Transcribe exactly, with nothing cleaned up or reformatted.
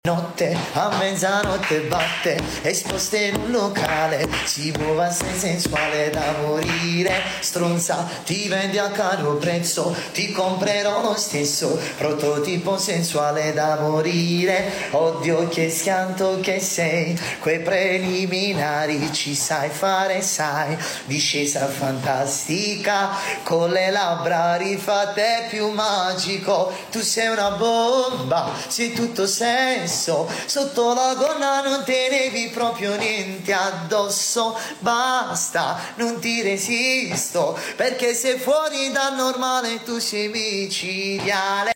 Notte a mezzanotte batte, esposta in un locale, si muove sei sensuale da morire. Stronza, ti vendi a caro prezzo, ti comprerò lo stesso, prototipo sensuale da morire. Oddio che schianto che sei, quei preliminari ci sai fare, sai. Discesa fantastica, con le labbra rifatte più magico. Tu sei una bomba, sei tutto senso. Sotto la gonna non tenevi proprio niente addosso. Basta, non ti resisto, perché sei fuori dal normale, tu sei micidiale.